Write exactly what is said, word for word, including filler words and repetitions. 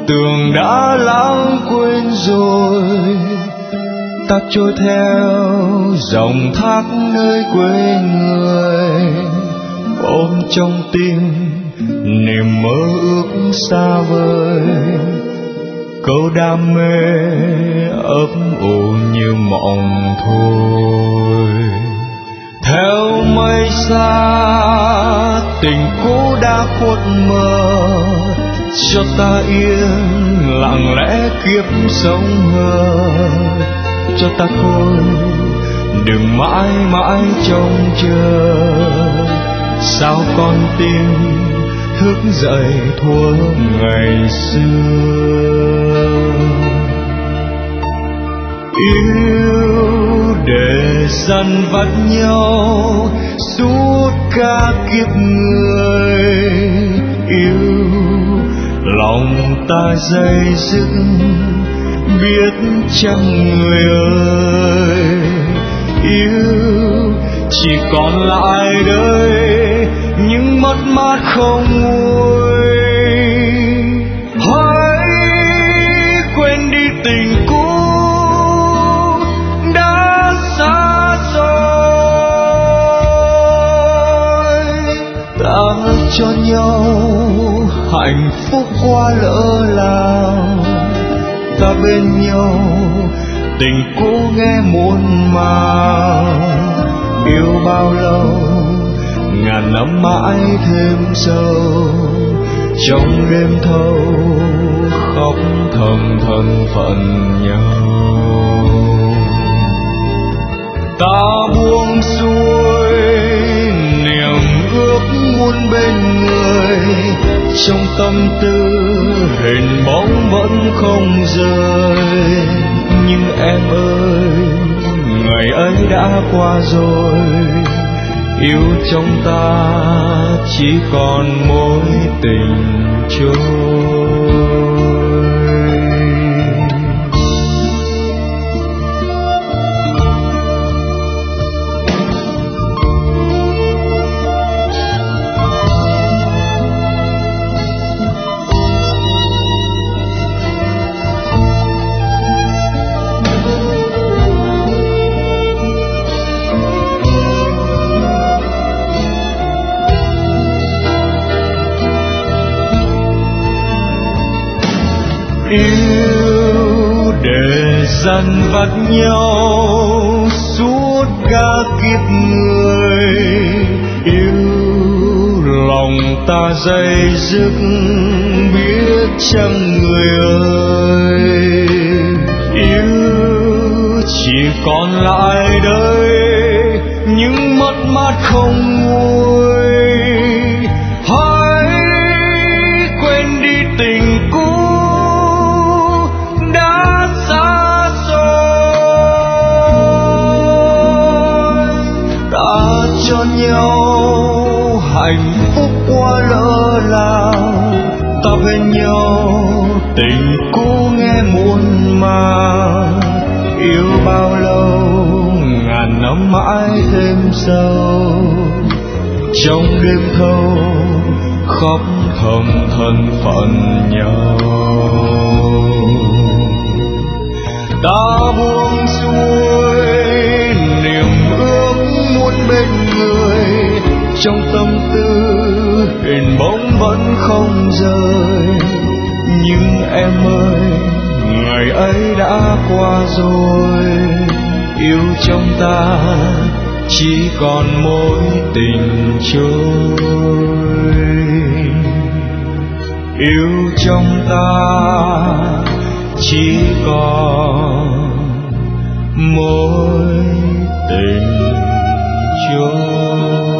tưởng đã lãng quên rồi. Ta trôi theo dòng thác nơi quê người, ôm trong tim niềm mơ ước xa vời. Câu đam mê ấp ủ như mộng thôi. Theo mây xa tình cũ đã khuất mờ, cho ta yên lặng lẽ kiếp sống hờ. Cho ta thôi đừng mãi mãi trông chờ, sao con tim thức dậy thuở ngày xưa. Yêu để dằn vặt nhau suốt cả kiếp người, yêu lòng ta dây dứt biết chăng người ơi. Yêu chỉ còn lại đây những mất mát không nguôi. Hãy quên đi tình cũ đã xa rồi, ta cho nhau hạnh phúc qua lỡ làng. Ta bên nhau tình cũ nghe muôn màng, yêu bao lâu ngàn năm mãi thêm sâu. Trong đêm thâu khóc thầm thân phận nhau. Ta buông xuôi niềm ước muốn bên người, trong tâm tư hình bóng vẫn không rơi. Nhưng em ơi ngày ấy đã qua rồi, yêu trong ta chỉ còn mối tình trôi. Yêu để dằn vặt nhau suốt cả kiếp người, yêu lòng ta dây dứt biết chăng người ơi. Yêu chỉ còn lại đây những mất mát không nguôi. Hãy quên đi tình cũ cho nhau hạnh phúc qua lỡ làng. Ta bên nhau tình cũ nghe muôn màng, yêu bao lâu ngàn năm mãi thêm sâu. Trong đêm thâu khóc thầm thân phận nhau. Ta buông xuôi niềm ước muốn bên người, trong tâm tư hình bóng vẫn không rơi. Nhưng em ơi ngày ấy đã qua rồi, yêu trong ta chỉ còn mối tình trôi. Yêu trong ta chỉ còn mối tình trôi.